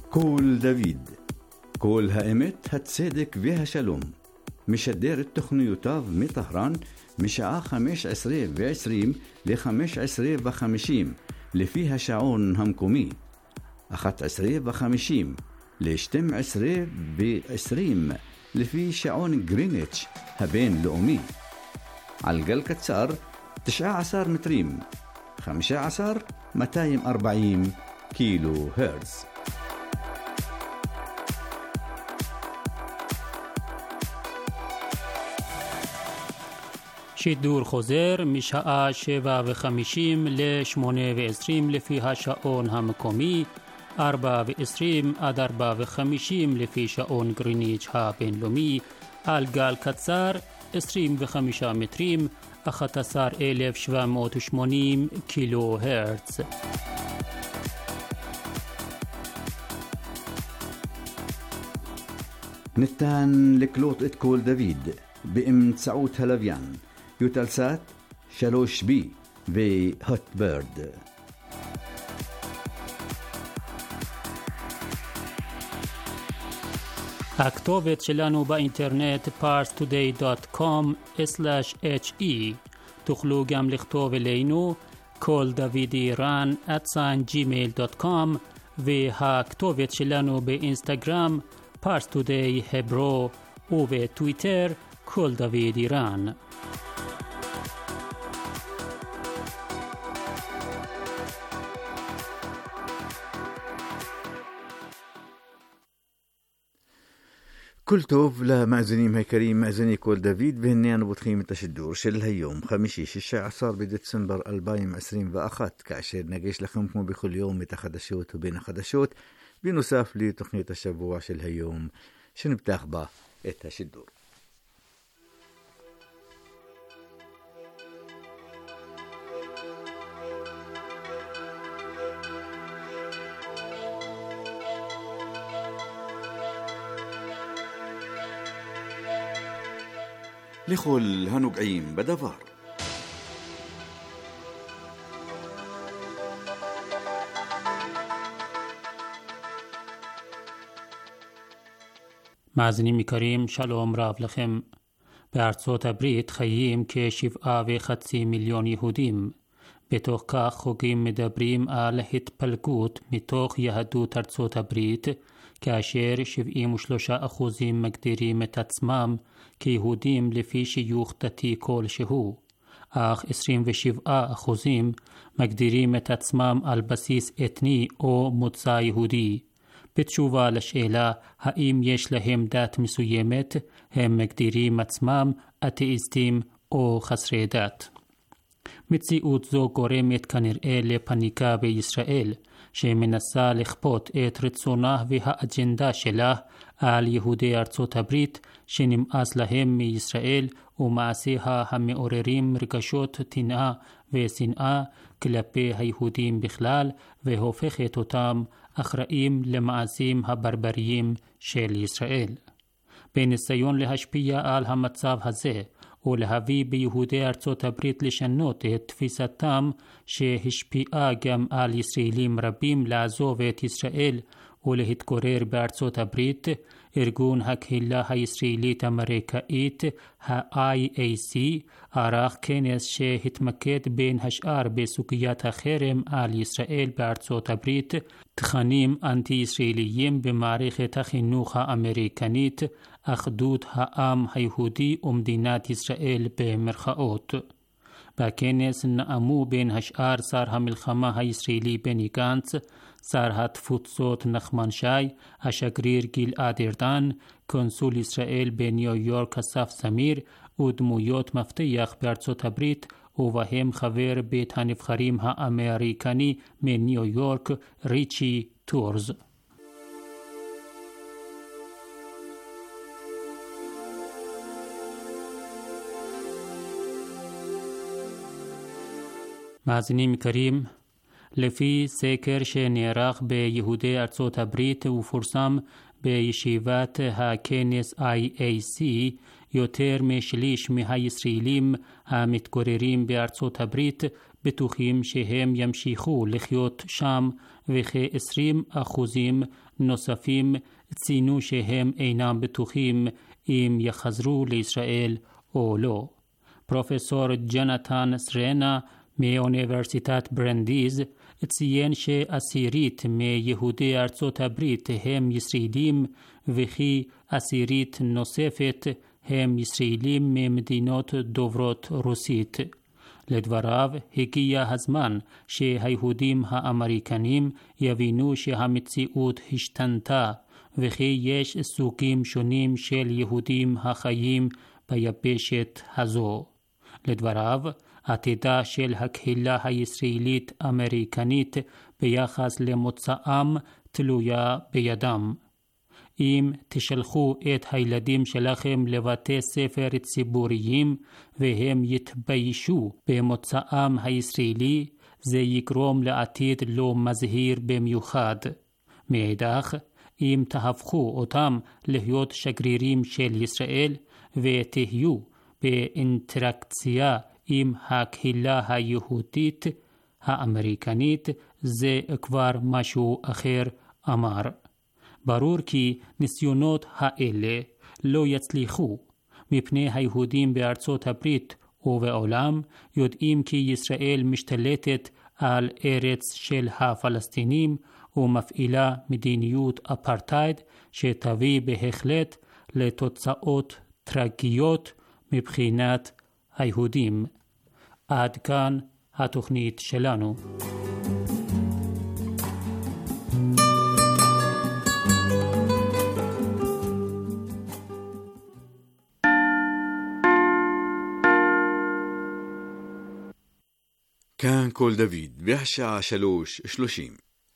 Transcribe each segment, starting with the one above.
קול דוד, קול האמת, הצדק והשלום, משדר את תוכניותיו מטהרן משעה 15:20 ל-15:50 לפי השעון המקומי, 11:50 ל-12:20 לפי שעון גריניץ' הבינלאומי, על גל קצר 19 מטרים, 15,240 קילו הרץ. שידור חוזר משעה 7:50 ל-8:20 לפי השעון המקומי, 4:20 עד 4:50 לפי שעון גריניץ' הבינלאומי, על גל קצר 25 מטרים, 11,780 קילו הרץ. ניתן לקלוט את קול דוד באמצעות הלוויין, יוטלסאט 3B והוטברד. הכתובת שלנו באינטרנט parstoday.com/he. תוכלו גם לכתוב אלינו קול דוד איראן @gmail.com, והכתובת שלנו באינסטגרם parstoday hebro ובטוויטר קול דוד איראן. كل טוב למאזינים היקרים, מאזיני קול דוד, והנה אנו פותחים את השידור של היום, חמישי 16 בדצמבר 2021, כאשר נגיש לכם כמו בכל יום את החדשות ובין החדשות, בנוסף לתוכנית השבוע של היום, שנפתח בה את השידור. לכל הנוגעים בדבר. מאזינים יקרים, שלום רב לכם. בארצות הברית חיים כ7.5 מיליון יהודים. בתוך כך חוגים מדברים על התפלגות מתוך יהדות ארצות הברית, כאשר 73% מגדירים את עצמם כיהודים לפי שיוך דתי כלשהו, אך 27% מגדירים את עצמם על בסיס אתני או מוצא יהודי. בתשובה לשאלה האם יש להם דת מסוימת, הם מגדירים עצמם אתאיסטים או חסרי דת. מציאות זו גורמת כנראה לפניקה בישראל, שמנסה לכפות את רצונה והאג'נדה שלה על יהודי ארצות הברית, שנמאס להם מישראל ומעשיה המעוררים רגשות תנאה ושנאה כלפי היהודים בכלל, והופכת אותם אחראים למעשים הברבריים של ישראל. בניסיון להשפיע על המצב הזה ולהביא ביהודי ארצות הברית לשנות את תפיסתם, שהשפיעה גם על ישראלים רבים לעזוב את ישראל ולהתגורר בארצות הברית, ארגון הקהילה הישראלית אמריקאית, ה-IAC, ערך כנס שהתמקד בין השאר בסוגיית החרם על ישראל בארצות הברית, תכנים אנטי-ישראליים במערכת החינוך האמריקנית, אחדות העם היהודי ומדינת ישראל במרכאות. בכנס נאמו בין השאר שר המלחמה הישראלי בני גנץ, שר התפוצות נחמן שי, השגריר גלעד ארדן, קונסול ישראל בניו יורק אסף זמיר, ודמויות מפתח בארצות הברית, ובהם חבר בית הנבחרים האמריקני מניו יורק ריצ'י טורז. מאזינים יקרים, לפי סקר שנערך ביהודי ארצות הברית ופורסם בישיבת הכנס IAC, יותר משליש מהישראלים המתגוררים בארצות הברית בטוחים שהם ימשיכו לחיות שם וכ-20% נוספים ציינו שהם אינם בטוחים אם יחזרו לישראל או לא. פרופסור ג'ונתן סרנה מאוניברסיטת ברנדיז ציין שעשירית מיהודי ארצות הברית הם ישראלים וכי עשירית נוספת הם ישראלים ממדינות דוברות רוסית. לדבריו, הגיע הזמן שהיהודים האמריקנים יבינו שהמציאות השתנתה וכי יש סוגים שונים של יהודים החיים ביבשת הזו. לדבריו, עתידה של הקהילה הישראלית-אמריקנית ביחס למוצאם תלויה בידם. אם תשלחו את הילדים שלכם לבתי ספר ציבוריים והם יתביישו במוצאם הישראלי, זה יגרום לעתיד לא מזהיר במיוחד. מאידך, אם תהפכו אותם להיות שגרירים של ישראל ותהיו באינטראקציה עם הקהילה היהודית האמריקנית, זה כבר משהו אחר, אמר. ברור כי ניסיונות האלה לא יצליחו, מפני היהודים בארצות הברית ובעולם יודעים כי ישראל משתלטת על ארץ של הפלסטינים ומפעילה מדיניות אפרטייד שתביא בהחלט לתוצאות טרגיות מבחינת היהודים. עד כאן התוכנית שלנו. כאן כל דוד, והשעה 3:30.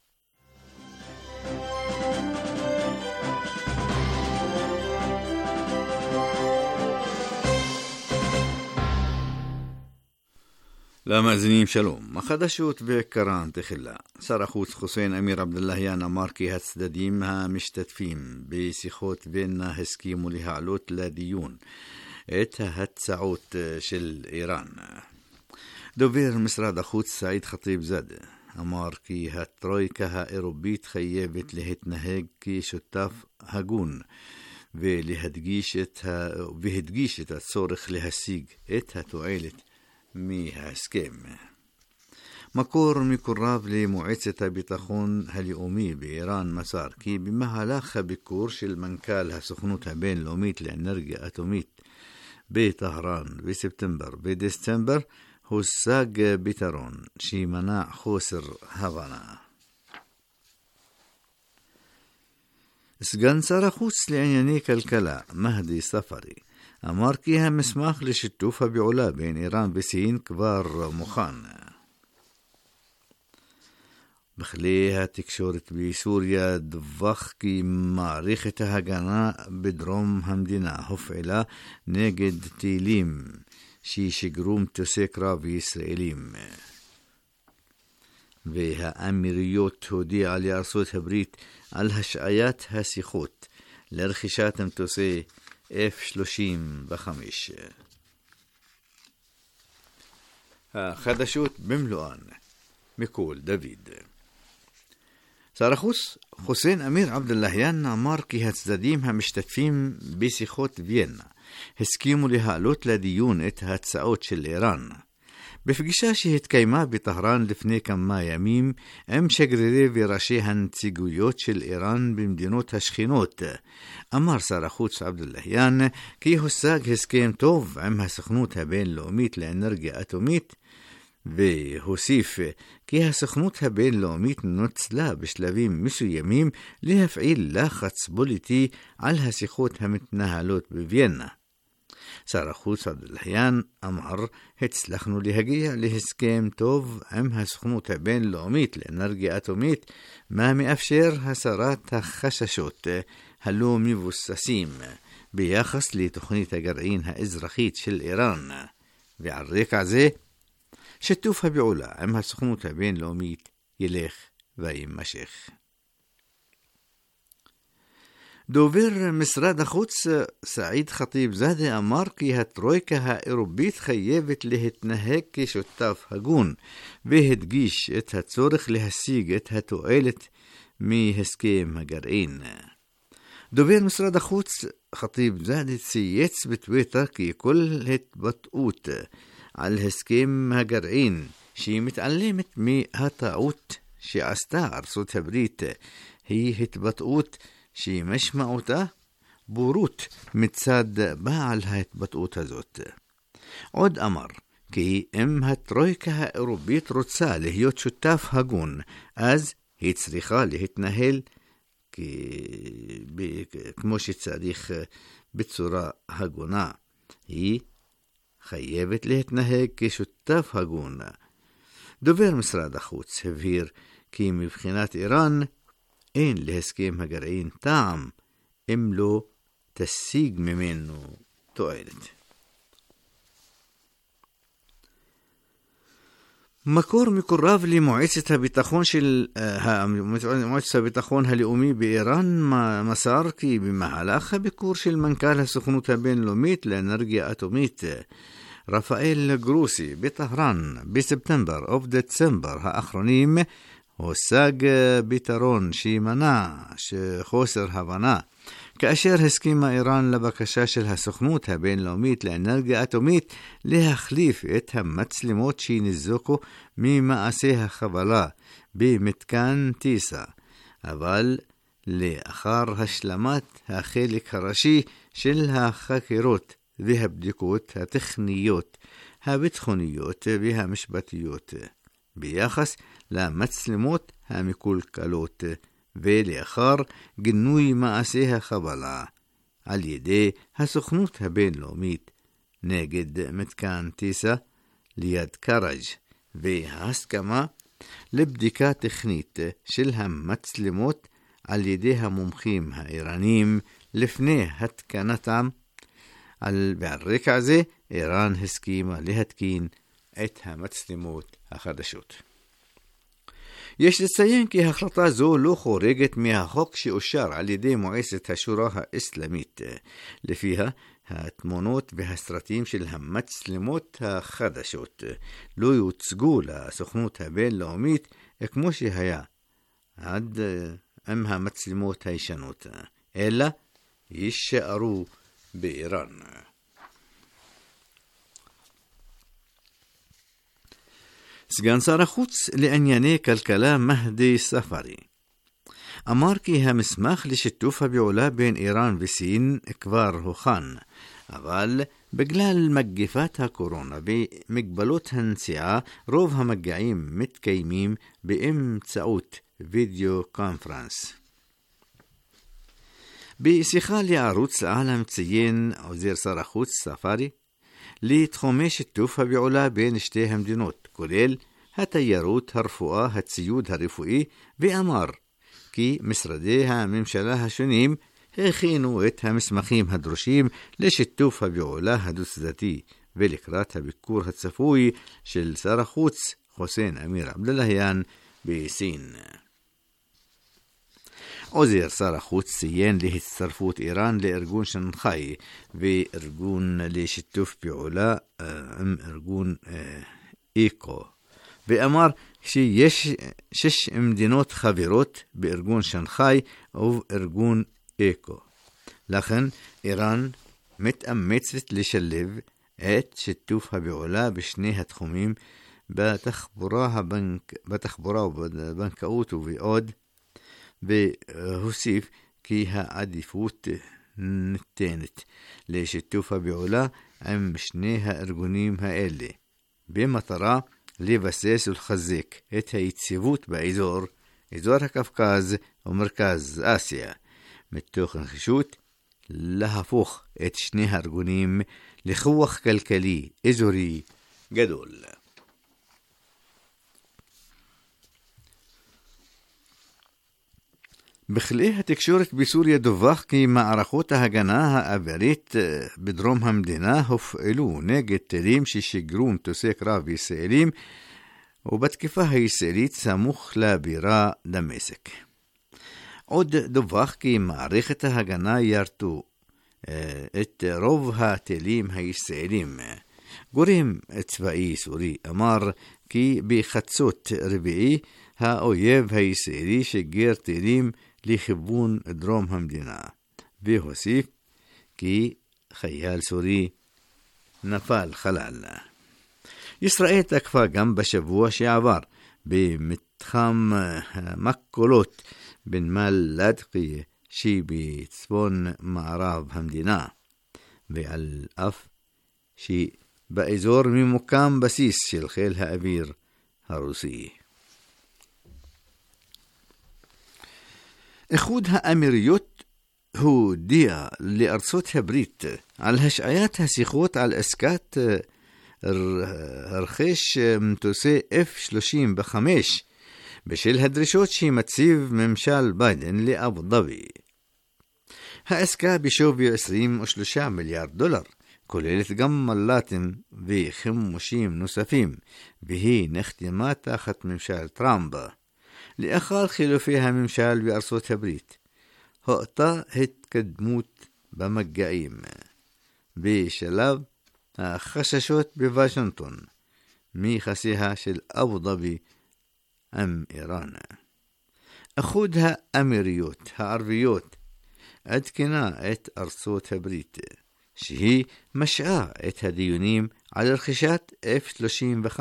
למאזינים שלום, החדשות בעיקרן תחילה. שר החוץ חוסיין אמיר עבדאללהיאן אמר כי הצדדים המשתתפים בשיחות וינה הסכימו להעלות לדיון את ההצעות של איראן. דובר משרד החוץ סעיד ח'טיב זאדה אמר כי הטרויקה האירופית חייבת להתנהג כשותף הגון והדגיש את הצורך להשיג את התועלת מההסכם. מקור מקורב למועצת הביטחון הלאומי באיראן מסר כי במהלך הביקור של מנכ"ל הסוכנות הבינלאומית לאנרגיה אטומית בטהרן בספטמבר ודצמבר הושג פתרון שימנע חוסר הבנה. סגן שר החוץ לענייני כלכלה מהדי ספרי אמר כי המסמך לשיתוף הפעולה בין איראן וסין כבר מוכן. בכלי התקשורת בסוריה דווח כי מערכת ההגנה בדרום המדינה הופעלה נגד טילים ששיגרו מטוסי קרב ישראלים. והאמירויות הודיעה לארצות הברית על השעיית השיחות לרכישת מטוסי F-35. החדשות במלואן מכל דוד. שר החוץ חוסיין אמיר עבדאללהיאן אמר כי הצדדים המשתתפים בשיחות וינה הסכימו להעלות לדיון את ההצעות של איראן. בפגישה שהתקיימה בטהרן לפני כמה ימים עם שגרירי וראשי הנציגויות של איראן במדינות השכנות, אמר שר החוץ עבדאללהיאן כי הושג הסכם טוב עם הסוכנות הבינלאומית לאנרגיה אטומית, והוסיף כי הסוכנות הבינלאומית נוצלה בשלבים מסוימים להפעיל לחץ פוליטי על השיחות המתנהלות בווינה. שר החוץ עבדאללהיאן אמר, הצלחנו להגיע להסכם טוב עם הסוכנות הבינלאומית לאנרגיה אטומית, מה מאפשר הסרת החששות הלא מבוססים ביחס לתוכנית הגרעין האזרחית של איראן, ועל רקע זה שיתוף הפעולה עם הסוכנות הבינלאומית ילך ויימשך. דובר משרד החוץ סעיד חטיב זאדה אמר כי הטרויקה האירופית חייבת להתנהג כשותף הגון, והדגיש את הצורך להשיג את התועלת מהסכם הגרעין. דובר משרד החוץ חטיב זאדה צייץ בטוויטר כי כל התבטאות על הסכם הגרעין שהיא מתעלמת מהטעות שעשתה ארצות הברית היא התבטאות שהיא משמעותה בורות מצד בעל ההתבטאות הזאת. עוד אמר כי אם הטרויקה האירופית רוצה להיות שותף הגון, אז היא צריכה להתנהל כמו שצריך בצורה הגונה. היא חייבת להתנהג כשותף הגון. דובר משרד החוץ הבהיר כי מבחינת איראן אין להסכם הגרעין טעם אם לא תשיג ממנו תועלת. מקור מקורב למועצת הביטחון מועצת הביטחון הלאומי באיראן מסר כי במהלך הביקור של מנכ"ל הסוכנות הבינלאומית לאנרגיה אטומית רפאל גרוסי בטהרן בספטמבר ובדצמבר האחרונים הושג פתרון שימנע חוסר הבנה, כאשר הסכימה איראן לבקשה של הסוכנות הבינלאומית לאנרגיה אטומית להחליף את המצלמות שניזוקו ממעשי החבלה במתקן טיסה, אבל לאחר השלמת החלק הראשי של החקירות והבדיקות הטכניות, הביטחוניות והמשפטיות ביחס למצלמות המקולקלות, ולאחר גינוי מעשי החבלה על ידי הסוכנות הבינלאומית נגד מתקן טיסה ליד קראג' וההסכמה לבדיקה טכנית של המצלמות על ידי המומחים האיראנים לפני התקנתם. ועל רקע זה איראן הסכימה להתקין את המצלמות החדשות. יש לציין כי החלטה זו לא חורגת מהחוק שאושר על ידי מועצת השורא האסלאמית, לפיה התמונות והסרטים של המצלמות החדשות לא יוצגו לסוכנות הבינלאומית כמו שהיה עד עם המצלמות הישנות, אלא יישארו באיראן. סגן שר החוץ לענייני כלכלה מהדי ספרי אמר כי המסמך לשיתוף הפעולה בין איראן וסין כבר הוכן, אבל בגלל מגפת הקורונה ומגבלות הנסיעה רוב המגעים מתקיימים באמצעות וידאו קונפרנס. בשיחה לערוץ העולם ציין עוזר שר החוץ ספרי לתחומי שיתוף הפעולה בין שתי המדינות, כולל התיירות, הרפואה, הציוד הרפואי, ואמר כי משרדי הממשלה השונים הכינו את המסמכים הדרושים לשיתוף הפעולה הדו-צדדי ולקראת הביקור הצפוי של שר החוץ חוסיין אמיר עבדלהיאן בסין. עוזר שר החוץ ציין להצטרפות איראן לארגון שנגחאי וארגון לשיתוף פעולה עם ארגון איקו, ואמר שיש 6 מדינות חברות בארגון שנגחאי ובארגון איקו. לכן איראן מתאמצת לשלב את שיתוף הפעולה בשני התחומים, בתחבורה ובבנקאות ובעוד, והוסיף כי העדיפות ניתנת לשיתוף הפעולה עם שני הארגונים האלה, במטרה לבסס ולחזק את היציבות באזור, אזור הקווקז ומרכז אסיה, מתוך נחישות להפוך את שני הארגונים לכוח כלכלי אזורי גדול. בכלי התקשורת בסוריה דווח כי מערכות ההגנה האווירית בדרום המדינה הופעלו נגד טילים ששיגרו מטוסי קרב ישראלים ובתקיפה הישראלית סמוך לבירה דמשק. עוד דווח כי מערכת ההגנה ירתו את רוב הטילים הישראלים. גורם צבאי סורי אמר כי בחצות רביעי האויב הישראלי שגר טילים לכיוון דרום המדינה, והוסיף כי חייל סורי נפל חלל. ישראל תקפה גם בשבוע שעבר במתחם מקולות בנמל לדקי שבצפון מערב המדינה, ועל אף שבאזור ממוקם בסיס של חיל האוויר הרוסי. איחוד האמירויות הודיע לארצות הברית על השעיית השיחות על עסקת רכש מטוסי F-35 בשל הדרישות שמציב ממשל ביידן לאבו דאבי. העסקה בשווי 23 מיליארד דולר כוללת גם מל"טים וחימושים נוספים, והיא נחתמה תחת ממשל טראמפ. לאחר חילופי הממשל בארצות הברית הואטה התקדמות במגעים בשלב החששות בוושינגטון מיחסיה של אבו דאבי עם איראן. איחוד האמירויות הערביות עדכנה את ארצות הברית שהיא משעה את הדיונים על רכישת F-35,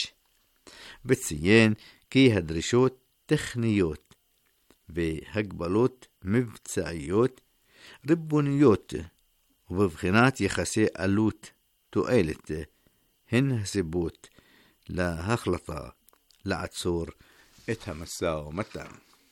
וציין כי הדרישות טכניות והגבלות מבצעיות ריבוניות ובבחינת יחסי עלות תועלת הן הסיבות להחלטה לעצור את המשא ומתן.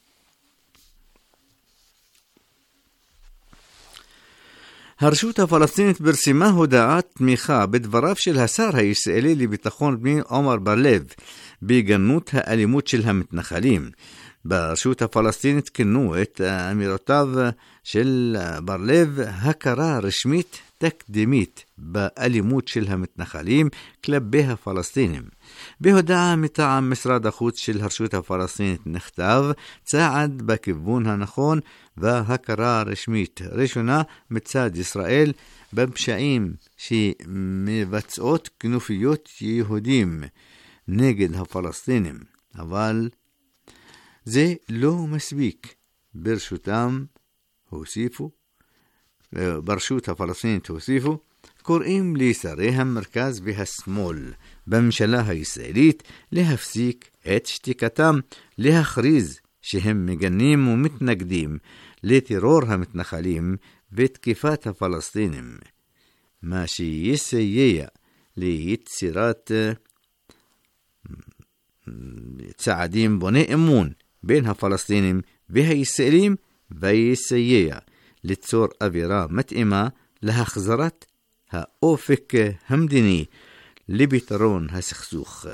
הרשות הפלסטינית פרסמה הודעת תמיכה בדבריו של השר הישראלי לביטחון פנים עמר בר-לב בגנות האלימות של המתנחלים. ברשות הפלסטינית כינו את אמירותיו של בר-לב הכרה רשמית תקדימית באלימות של המתנחלים כלפי הפלסטינים. בהודעה מטעם משרד החוץ של הרשות הפלסטינית נכתב צעד בכיוון הנכון והכרה רשמית ראשונה מצד ישראל בפשעים שמבצעות כנופיות יהודים נגד הפלסטינים, אבל זה לא מספיק. ברשות הפלסטינית הוסיפו, קוראים לשרי המרכז והשמאל בממשלה הישראלית להפסיק את שתיקתם, להכריז שהם מגנים ומתנגדים לטרור המתנחלים ותקיפת הפלסטינים, מה שיסייע ליצירת צעדים בוני אמון בין הפלסטינים והישראלים, ויסייע ליצור אווירה מתאימה להחזרת האופק המדיני לפתרון הסכסוך.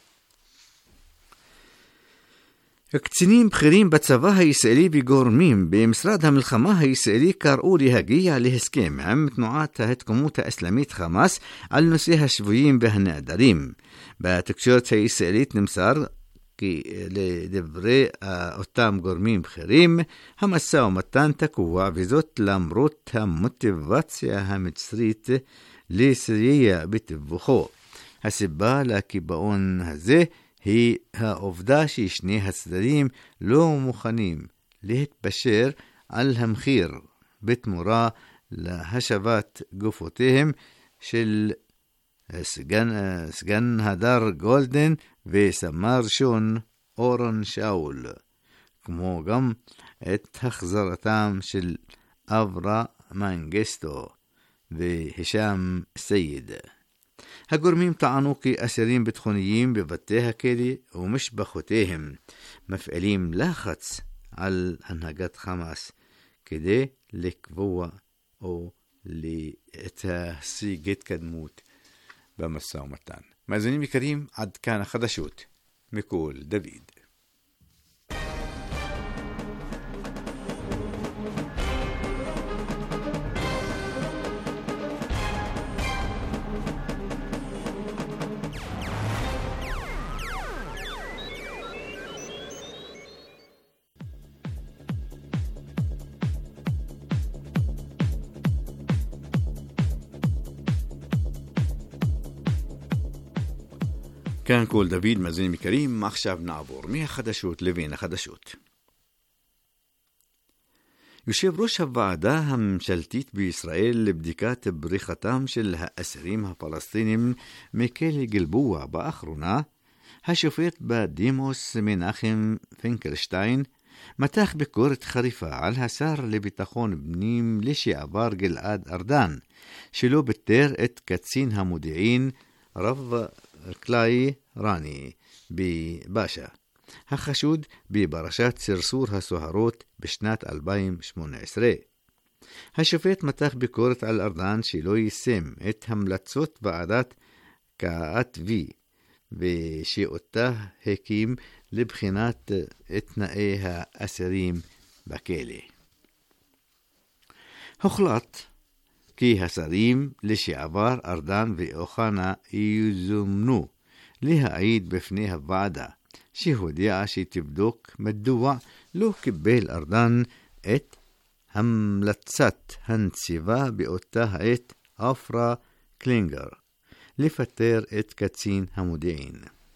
קצינים בכירים בצבא הישראלי וגורמים במשרד המלחמה הישראלי קראו להגיע להסכם עם תנועת ההתקומות האסלאמית חמאס על נושא השבויים והנעדרים. בתקשורת הישראלית נמסר כי לדברי אותם גורמים בכירים המשא ומתן תקוע, וזאת למרות המוטיבציה המצרית לסייע בתיווכו. הסיבה לקיבעון הזה היא העובדה ששני הצדדים לא מוכנים להתפשר על המחיר בתמורה להשבת גופותיהם של סגן הדר גולדן וסמ"ר שון אורון שאול, כמו גם את החזרתם של אברה מנגסטו והישאם סייד. הגורמים טענו כי אסירים ביטחוניים בבתי הכלא ומשפחותיהם מפעילים לחץ על הנהגת חמאס כדי לקבוע או להשיג התקדמות במשא ומתן. מאזינים יקרים, עד כאן החדשות מכל דוד. כאן כל דוד מאזינים יקרים, עכשיו נעבור מהחדשות לבין החדשות. יושב ראש הוועדה הממשלתית בישראל לבדיקת בריחתם של האסירים הפלסטינים מכלא גלבוע באחרונה, השופט בדימוס מנחם פינקלשטיין, מתח ביקורת חריפה על השר לביטחון פנים לשעבר גלעד ארדן, שלא ביטר את קצין המודיעין רב קלאי רני בבאשה, החשוד בפרשת סרסור הסוהרות בשנת 2018. השופט מתח ביקורת על ארדן שלא יישם את המלצות ועדת קעאטבי, ושאותה הקים לבחינת תנאי האסירים בכלא. הוחלט כי השרים לשעבר ארדן ואוחנה יזומנו להעיד בפני הוועדה, שהודיעה שתבדוק מדוע לא קיבל ארדן את המלצת הנציבה באותה העת עפרה קלינגר לפטר את קצין המודיעין.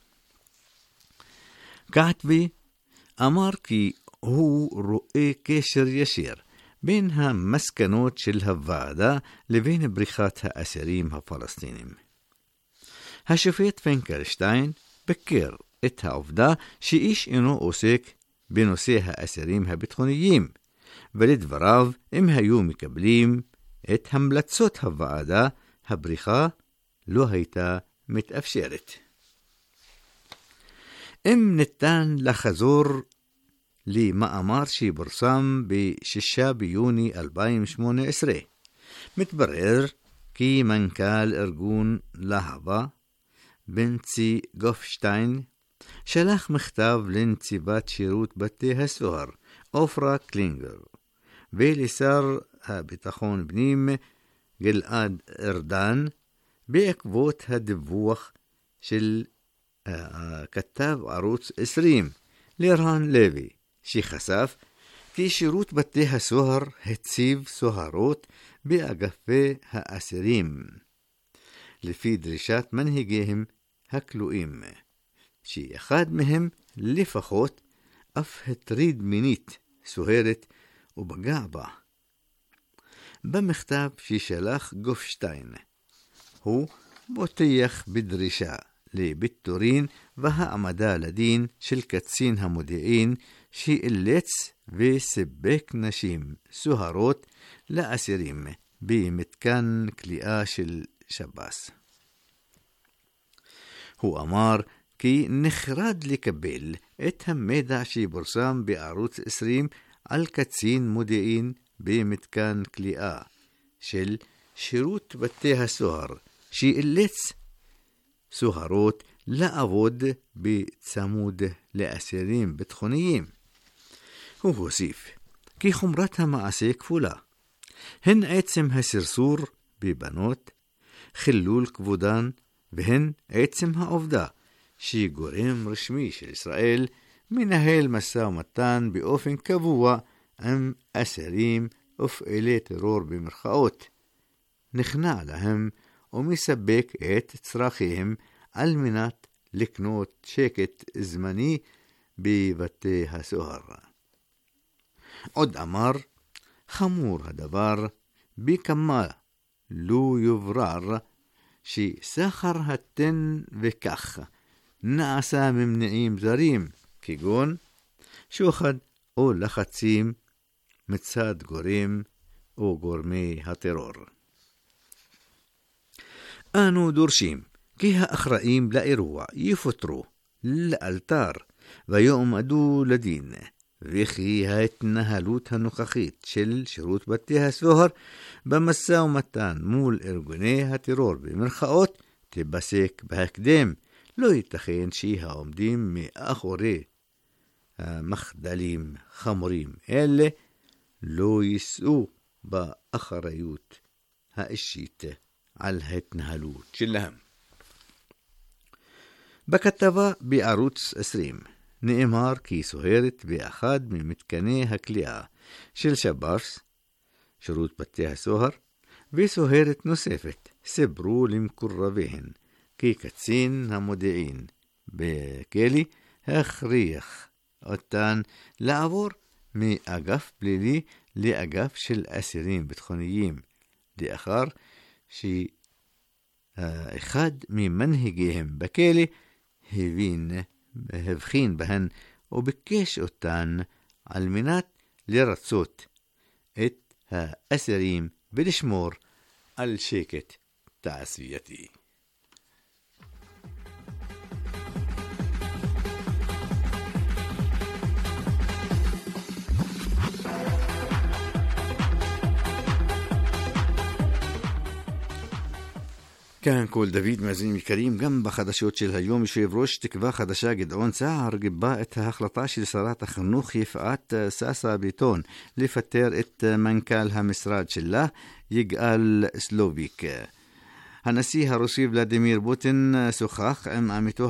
קעאטבי אמר כי הוא רואה קשר ישיר בין המסקנות של הוועדה לבין בריחת האסירים הפלסטינים. השופט פינקלשטיין ביקר את העובדה שאיש אינו עוסק בנושא האסירים הביטחוניים, ולדבריו, אם היו מקבלים את המלצות הוועדה, הבריחה לא הייתה מתאפשרת. אם ניתן לחזור למאמר שפורסם ב-6 ביוני 2018, מתברר כי מנכ"ל ארגון להבה, בנצי גופשטיין, שלח מכתב לנציבת שירות בתי הסוהר, עפרה קלינגר, ולשר הביטחון פנים גלעד ארדן, בעקבות הדיווח של כתב ערוץ 20, לירן לוי, שחשף כי שירות בתי הסוהר הציב סוהרות באגפי האסירים, לפי דרישת מנהיגיהם הכלואים, שאחד מהם לפחות אף הטריד מינית סוהרת ופגע בה. במכתב ששלח גופשטיין, הוא בוטח בדרישה לביטורין והעמדה לדין של קצין המודיעין שאילץ וסיפק נשים סוהרות לאסירים במתקן כליאה של שב"ס. הוא אמר כי נחרד לקבל את המידע שפורסם בערוץ 20 על קצין מודיעין במתקן כליאה של שירות בתי הסוהר שאילץ סוהרות לעבוד בצמוד לאסירים ביטחוניים. הוא הוסיף כי חומרת המעשה כפולה, הן עצם הסרסור בבנות, חילול כבודן, והן עצם העובדה שגורם רשמי של ישראל מנהל משא ומתן באופן קבוע עם אסירים ופעילי טרור במרכאות, נכנע להם ומספק את צרכיהם על מנת לקנות שקט זמני בבתי הסוהר. עוד אמר, חמור הדבר בכמה לא יוברר שסחר התן וכך נעשה ממניעים זרים, כגון שוחד או לחצים מצד גורם או גורמי הטרור. אנו דורשים כי האחראים לאירוע יפוטרו לאלתר ויועמדו לדין, וכי ההתנהלות הנוכחית של שירות בתי הסוהר במשא ומתן מול ארגוני הטרור במרכאות תיפסק בהקדם. לא ייתכן שהעומדים מאחורי מחדלים חמורים אלה לא יישאו באחריות האישית על ההתנהלות שלהם. בכתבה בערוץ 20 נאמר כי סוהרת באחד ממתקני הכליאה של שב"ס, שירות בתי הסוהר, וסוהרת נוספת סיפרו למקורביהן כי קצין המודיעין בכלא הכריח אותן לעבור מאגף פלילי לאגף של אסירים ביטחוניים, לאחר שאחד ממנהיגיהם בכלא הבחין בהן וביקש אותן על מנת לרצות את האסירים ולשמור על שקט תעשייתי. כאן כל דוד מאזינים יקרים, גם בחדשות של היום יושב ראש תקווה חדשה גדעון סער גיבה את ההחלטה של שרת החינוך יפעת סאסא ביטון לפטר את מנכ"ל המשרד שלה יגאל סלוביק. הנשיא הרוסי ולדימיר פוטין שוחח עם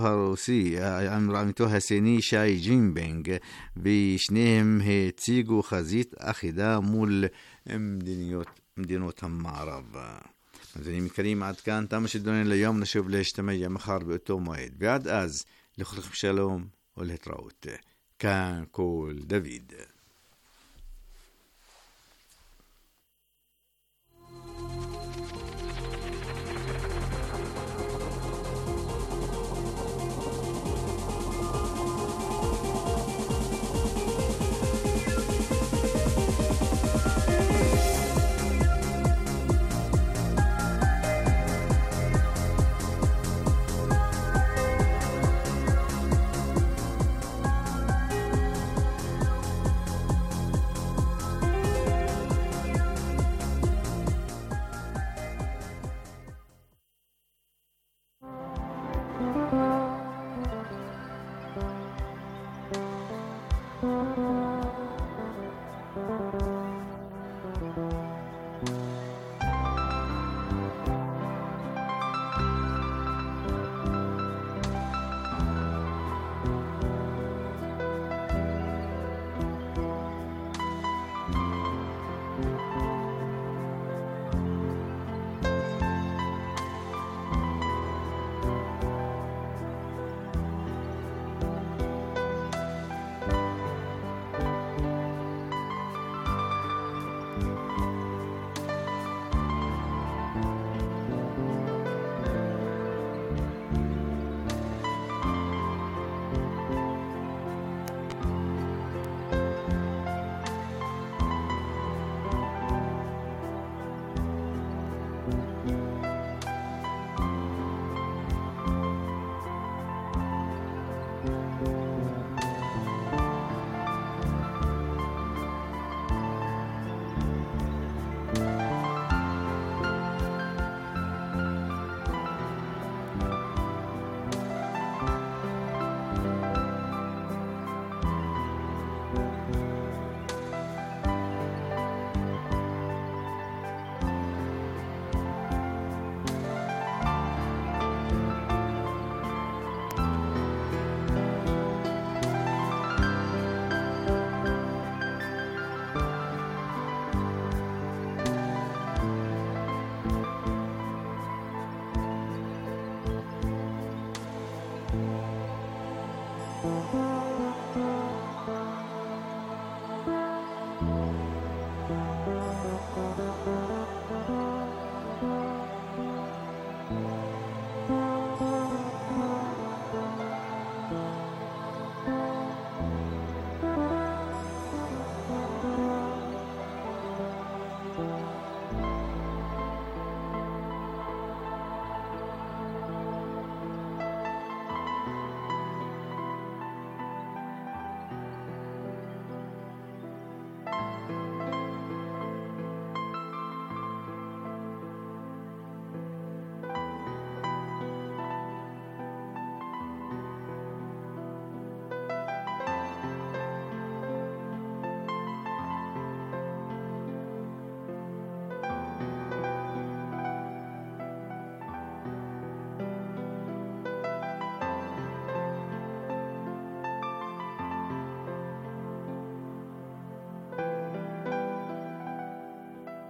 עמיתו הסיני שי ג'ינפינג, ושניהם הציגו חזית אחידה מול מדינות המערב. מאזינים יקרים, עד כאן תם שידורנו ליום, נשוב להשתמע מחר באותו מועד, ועד אז לכולכם שלום ולהתראות. כאן כל דוד.